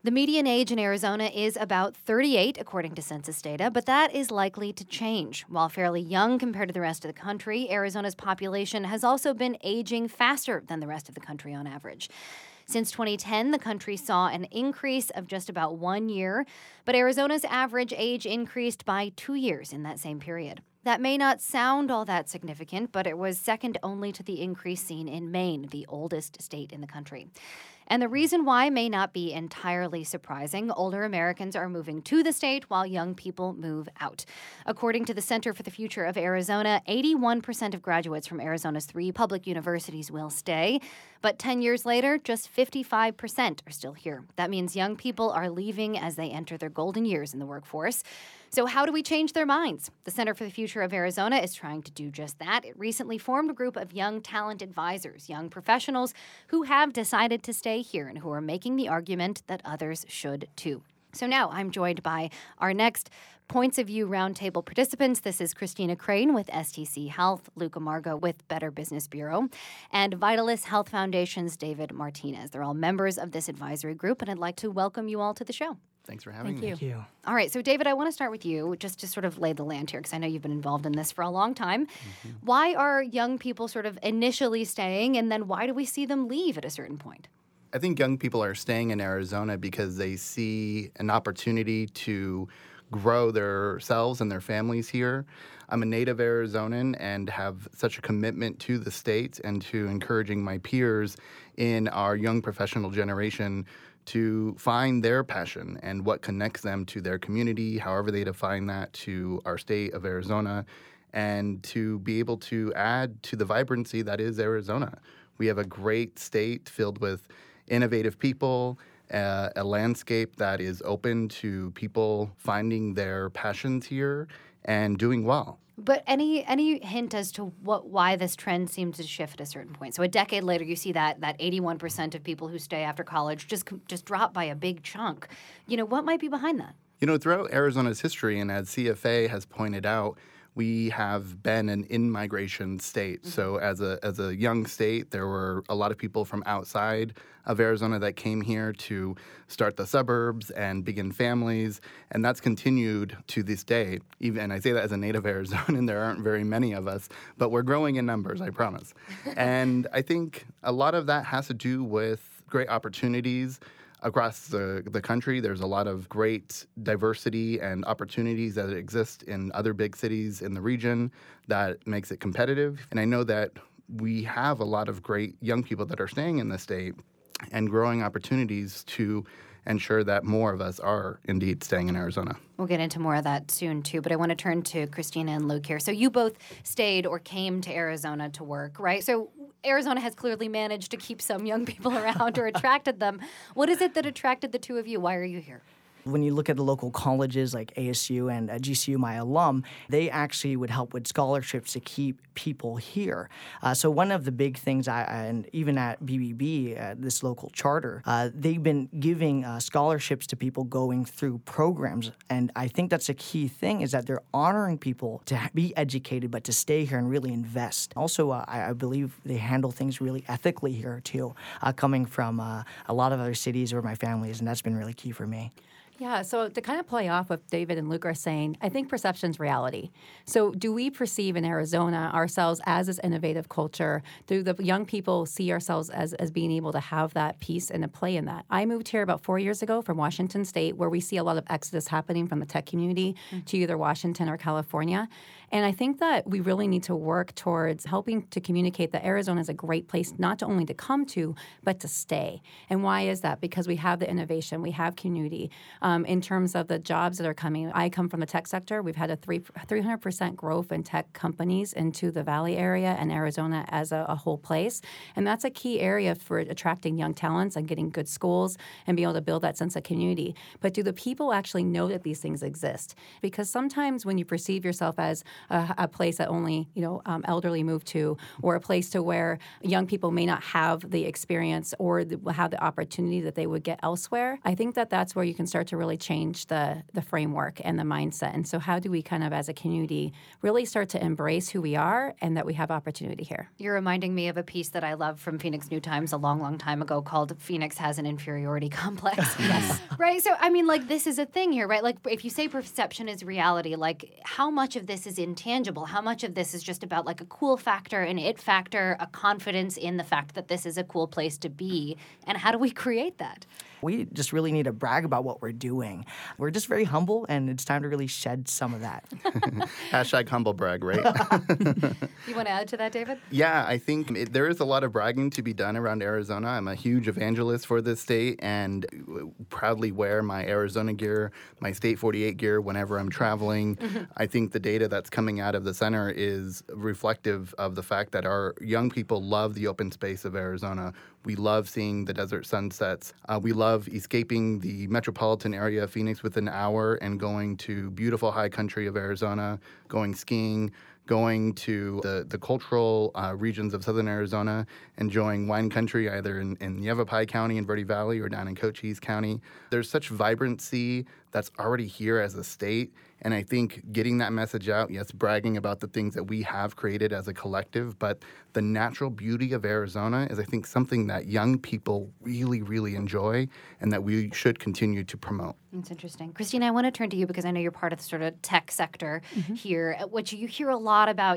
The median age in Arizona is about 38, according to census data, but that is likely to change. While fairly young compared to the rest of the country, Arizona's population has also been aging faster than the rest of the country on average. Since 2010, the country saw an increase of just about 1 year, but Arizona's average age increased by 2 years in that same period. That may not sound all that significant, but it was second only to the increase seen in Maine, the oldest state in the country. And the reason why may not be entirely surprising. Older Americans are moving to the state while young people move out. According to the Center for the Future of Arizona, 81% of graduates from Arizona's 3 public universities will stay. But 10 years later, just 55% are still here. That means young people are leaving as they enter their golden years in the workforce. So how do we change their minds? The Center for the Future of Arizona is trying to do just that. It recently formed a group of young talent advisors, young professionals who have decided to stay here and who are making the argument that others should too. So now I'm joined by our next Points of View Roundtable participants. This is Christina Crane with STC Health, Luca Margo with Better Business Bureau, and Vitalis Health Foundation's David Martinez. They're all members of this advisory group, and I'd like to welcome you all to the show. Thanks for having me. Thank you. All right, so David, I want to start with you just to sort of lay the land here because I know you've been involved in this for a long time. Why are young people sort of initially staying, and then why do we see them leave at a certain point? I think young people are staying in Arizona because they see an opportunity to grow themselves and their families here. I'm a native Arizonan and have such a commitment to the state and to encouraging my peers in our young professional generation to find their passion and what connects them to their community, however they define that, to our state of Arizona, and to be able to add to the vibrancy that is Arizona. We have a great state filled with innovative people, a landscape that is open to people finding their passions here and doing well. But any hint as to why this trend seems to shift at a certain point? So a decade later, you see that 81% of people who stay after college just drop by a big chunk. What might be behind that? Throughout Arizona's history, and as CFA has pointed out, we have been an in-migration state. So as a young state, there were a lot of people from outside of Arizona that came here to start the suburbs and begin families, and that's continued to this day. Even I say that as a native Arizonan, there aren't very many of us, but we're growing in numbers, I promise. And I think a lot of that has to do with great opportunities across the country. There's a lot of great diversity and opportunities that exist in other big cities in the region that makes it competitive. And I know that we have a lot of great young people that are staying in the state and growing opportunities to ensure that more of us are indeed staying in Arizona. We'll get into more of that soon, too, but I want to turn to Christina and Luke here. So you both stayed or came to Arizona to work, right? So Arizona has clearly managed to keep some young people around or attracted them. What is it that attracted the two of you? Why are you here? When you look at the local colleges like ASU and GCU, my alum, they actually would help with scholarships to keep people here. So one of the big things, and even at BBB, this local charter, they've been giving scholarships to people going through programs. And I think that's a key thing, is that they're honoring people to be educated, but to stay here and really invest. Also, I believe they handle things really ethically here, too, coming from a lot of other cities where my family is, and that's been really key for me. Yeah, so to kind of play off what David and Luke are saying, I think perception's reality. So do we perceive in Arizona ourselves as this innovative culture? Do the young people see ourselves as being able to have that piece and a play in that? I moved here about 4 years ago from Washington State, where we see a lot of exodus happening from the tech community to either Washington or California. And I think that we really need to work towards helping to communicate that Arizona is a great place not only to come to, but to stay. And why is that? Because we have the innovation, we have community. In terms of the jobs that are coming, I come from the tech sector. We've had a 300% growth in tech companies into the Valley area and Arizona as a whole place. And that's a key area for attracting young talents and getting good schools and being able to build that sense of community. But do the people actually know that these things exist? Because sometimes when you perceive yourself as a place that only elderly move to, or a place to where young people may not have the experience or have the opportunity that they would get elsewhere, I think that that's where you can start to to really change the framework and the mindset. And so how do we kind of, as a community, really start to embrace who we are and that we have opportunity here? You're reminding me of a piece that I love from Phoenix New Times a long, long time ago called Phoenix Has an Inferiority Complex. Yes. Right? So, I mean, like, this is a thing here, right? Like, if you say perception is reality, like, how much of this is intangible? How much of this is just about, like, a cool factor, an it factor, a confidence in the fact that this is a cool place to be? And how do we create that? We just really need to brag about what we're doing. We're just very humble, and it's time to really shed some of that. Hashtag humble brag, right? You want to add to that, David? Yeah, I think there is a lot of bragging to be done around Arizona. I'm a huge evangelist for this state and proudly wear my Arizona gear, my State 48 gear whenever I'm traveling. I think the data that's coming out of the center is reflective of the fact that our young people love the open space of Arizona. We love seeing the desert sunsets. We love escaping the metropolitan area of Phoenix within an hour and going to beautiful high country of Arizona, going skiing, going to the cultural regions of southern Arizona, enjoying wine country either in Yavapai County in Verde Valley or down in Cochise County. There's such vibrancy that's already here as a state. And I think getting that message out, yes, bragging about the things that we have created as a collective, but the natural beauty of Arizona is, I think, something that young people really, really enjoy and that we should continue to promote. That's interesting. Christina, I want to turn to you because I know you're part of the sort of tech sector here, which you hear a lot about,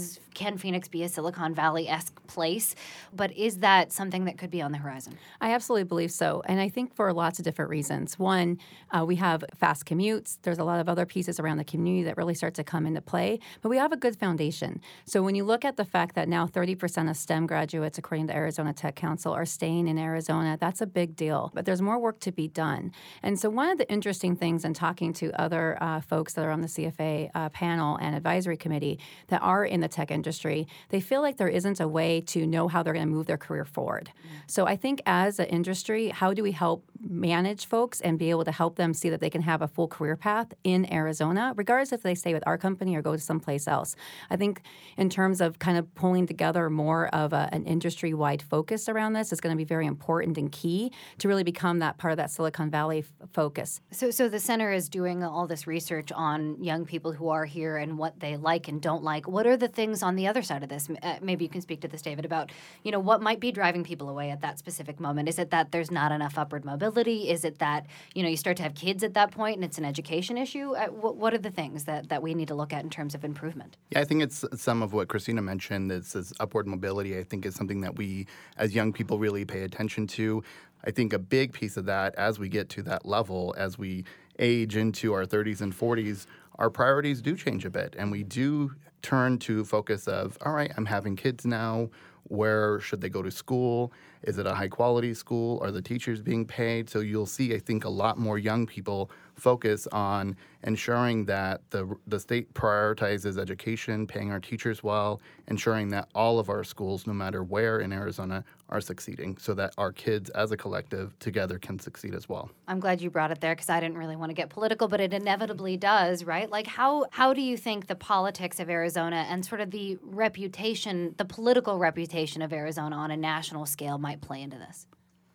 can Phoenix be a Silicon Valley-esque place? But is that something that could be on the horizon? I absolutely believe so. And I think for lots of different reasons. One, we have fast commutes. There's a lot of other pieces around the community that really start to come into play. But we have a good foundation. So when you look at the fact that now 30% of STEM graduates, according to Arizona Tech Council, are staying in Arizona, that's a big deal. But there's more work to be done. And so one of the interesting things in talking to other folks that are on the CFA panel and advisory committee that are in the tech industry, they feel like there isn't a way to know how they're going to move their career forward. So I think as an industry, how do we help manage folks and be able to help them see that they can have a full career path in Arizona, regardless if they stay with our company or go to someplace else? I think in terms of kind of pulling together more of an industry-wide focus around this is going to be very important and key to really become that part of that Silicon Valley focus. So the center is doing all this research on young people who are here and what they like and don't like. What are the things on the other side of this? Maybe you can speak to this, David, about what might be driving people away at that specific moment. Is it that there's not enough upward mobility? Is it that you start to have kids at that point and it's an education issue? What are the things that we need to look at in terms of improvement? Yeah, I think it's some of what Christina mentioned. This upward mobility, I think, is something that we as young people really pay attention to. I think a big piece of that, as we get to that level, as we age into our 30s and 40s, our priorities do change a bit. And we do turn to focus of, all right, I'm having kids now. Where should they go to school? Is it a high-quality school? Are the teachers being paid? So you'll see, I think, a lot more young people focus on ensuring that the state prioritizes education, paying our teachers well, ensuring that all of our schools, no matter where in Arizona, are succeeding so that our kids as a collective together can succeed as well. I'm glad you brought it there because I didn't really want to get political, but it inevitably does, right? Like how do you think the politics of Arizona and sort of the reputation, the political reputation of Arizona on a national scale might play into this?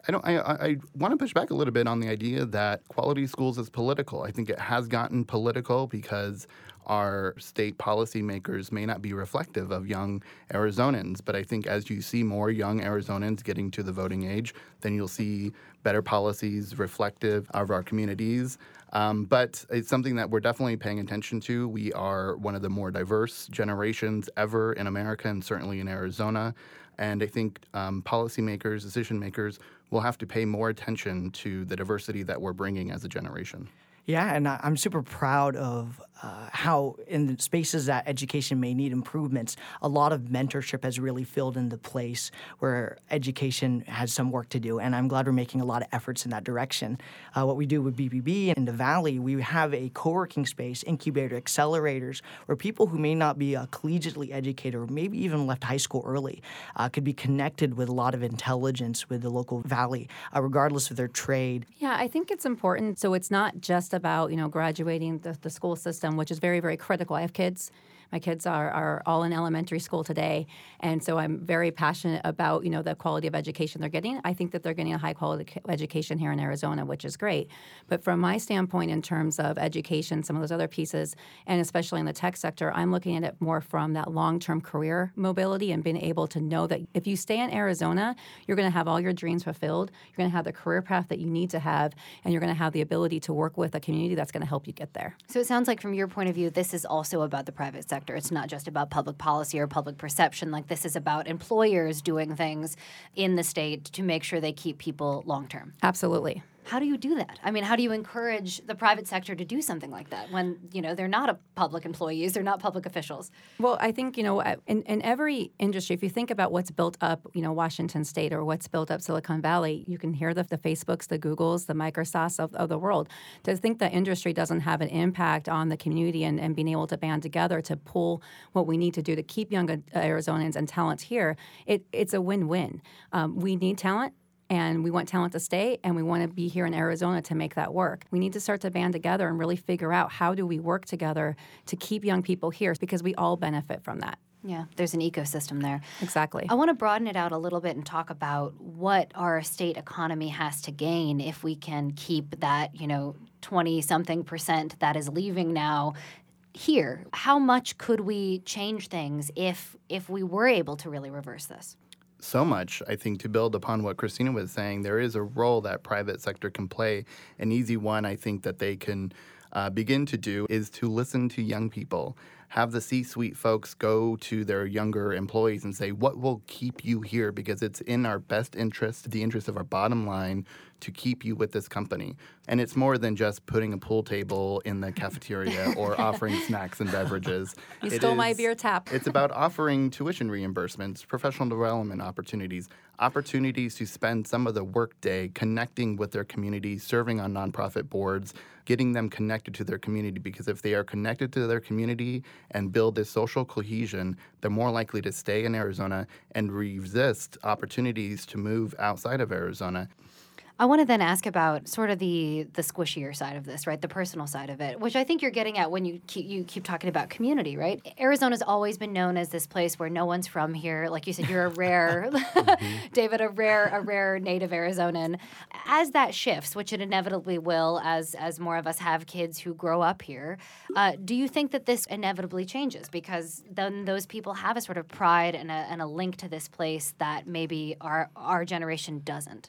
I want to push back a little bit on the idea that quality schools is political. I think it has gotten political because our state policymakers may not be reflective of young Arizonans. But I think as you see more young Arizonans getting to the voting age, then you'll see better policies reflective of our communities. But it's something that we're definitely paying attention to. We are one of the more diverse generations ever in America and certainly in Arizona. And I think policymakers, decision makers will have to pay more attention to the diversity that we're bringing as a generation. Yeah, and I'm super proud of how in the spaces that education may need improvements, a lot of mentorship has really filled into place where education has some work to do. And I'm glad we're making a lot of efforts in that direction. What we do with BBB in the Valley, we have a co-working space, incubator, accelerators, where people who may not be collegiately educated or maybe even left high school early could be connected with a lot of intelligence with the local Valley, regardless of their trade. Yeah, I think it's important. So it's not just about, graduating the school system, which is very, very critical. I have kids. My kids are all in elementary school today, and so I'm very passionate about the quality of education they're getting. I think that they're getting a high quality education here in Arizona, which is great. But from my standpoint, in terms of education, some of those other pieces, and especially in the tech sector, I'm looking at it more from that long-term career mobility and being able to know that if you stay in Arizona, you're going to have all your dreams fulfilled. You're going to have the career path that you need to have, and you're going to have the ability to work with a community that's going to help you get there. So it sounds like from your point of view, this is also about the private sector. It's not just about public policy or public perception. Like, this is about employers doing things in the state to make sure they keep people long term. Absolutely. How do you do that? I mean, how do you encourage the private sector to do something like that when, they're not a public employees, they're not public officials? Well, I think, in every industry, if you think about what's built up, Washington State or what's built up Silicon Valley, you can hear the Facebooks, the Googles, the Microsofts of the world. To think that industry doesn't have an impact on the community and being able to band together to pull what we need to do to keep young Arizonans and talent here, it's a win-win. We need talent. And we want talent to stay, and we want to be here in Arizona to make that work. We need to start to band together and really figure out how do we work together to keep young people here, because we all benefit from that. Yeah, there's an ecosystem there. Exactly. I want to broaden it out a little bit and talk about what our state economy has to gain if we can keep that, 20-something% that is leaving now here. How much could we change things if we were able to really reverse this? So much. I think to build upon what Christina was saying, there is a role that private sector can play. An easy one I think that they can begin to do is to listen to young people. Have the C-suite folks go to their younger employees and say, what will keep you here? Because it's in our best interest, the interest of our bottom line, to keep you with this company. And it's more than just putting a pool table in the cafeteria or offering snacks and beverages. You stole my beer tap. It's about offering tuition reimbursements, professional development opportunities to spend some of the workday connecting with their community, serving on nonprofit boards, getting them connected to their community. Because if they are connected to their community and build this social cohesion, they're more likely to stay in Arizona and resist opportunities to move outside of Arizona. I want to then ask about sort of the squishier side of this, right? The personal side of it, which I think you're getting at when you keep talking about community, right? Arizona's always been known as this place where no one's from here. Like you said, you're a rare, David, a rare native Arizonan. As that shifts, which it inevitably will, as more of us have kids who grow up here, do you think that this inevitably changes? Because then those people have a sort of pride and a link to this place that maybe our generation doesn't.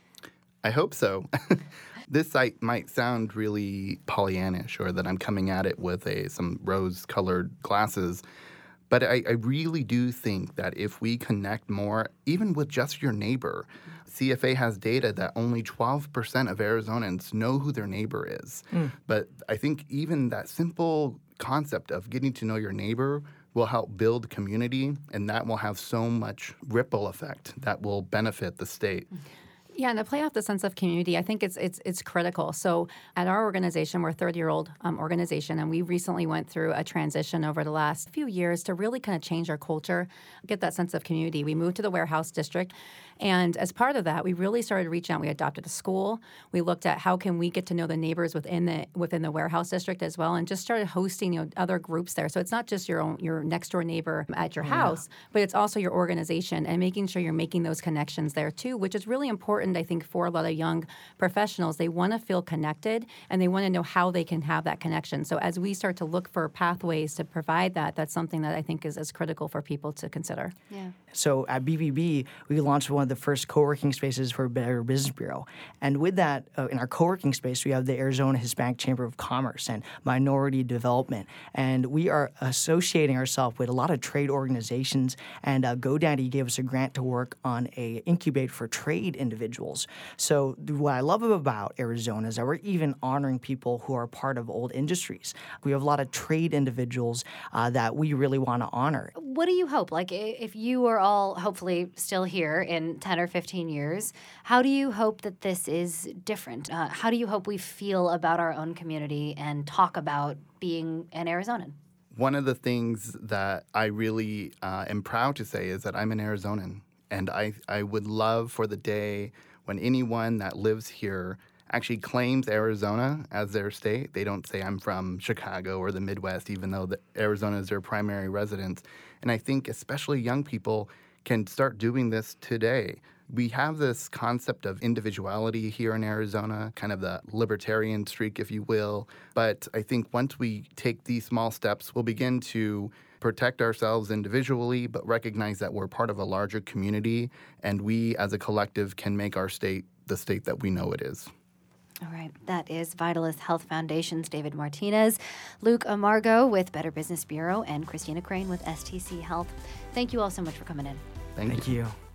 I hope so. This site might sound really Pollyannish, or that I'm coming at it with some rose-colored glasses, but I really do think that if we connect more, even with just your neighbor, CFA has data that only 12% of Arizonans know who their neighbor is. But I think even that simple concept of getting to know your neighbor will help build community, and that will have so much ripple effect that will benefit the state. Yeah, and to play off the sense of community, I think it's critical. So at our organization, we're a 30-year-old organization, and we recently went through a transition over the last few years to really kind of change our culture, get that sense of community. We moved to the warehouse district, and as part of that, we really started reaching out. We adopted a school. We looked at how can we get to know the neighbors within the warehouse district as well, and just started hosting other groups there. So it's not just your next door neighbor at your house, but it's also your organization, and making sure you're making those connections there too, which is really important, I think, for a lot of young professionals. They want to feel connected, and they want to know how they can have that connection. So as we start to look for pathways to provide that, that's something that I think is critical for people to consider. Yeah. So at BBB, we launched one of the first co-working spaces for Better Business Bureau. And with that, in our co-working space, we have the Arizona Hispanic Chamber of Commerce and Minority Development. And we are associating ourselves with a lot of trade organizations. And GoDaddy gave us a grant to work on a incubate for trade individuals. So what I love about Arizona is that we're even honoring people who are part of old industries. We have a lot of trade individuals that we really want to honor. What do you hope? Like, if you are all hopefully still here in 10 or 15 years, how do you hope that this is different? How do you hope we feel about our own community and talk about being an Arizonan? One of the things that I really am proud to say is that I'm an Arizonan. And I would love for the day when anyone that lives here actually claims Arizona as their state. They don't say, I'm from Chicago or the Midwest, even though Arizona is their primary residence. And I think especially young people can start doing this today. We have this concept of individuality here in Arizona, kind of the libertarian streak, if you will. But I think once we take these small steps, we'll begin to protect ourselves individually, but recognize that we're part of a larger community, and we as a collective can make our state the state that we know it is. All right. That is Vitalis Health Foundation's David Martinez, Luke Amargo with Better Business Bureau, and Christina Crane with STC Health. Thank you all so much for coming in. Thank you.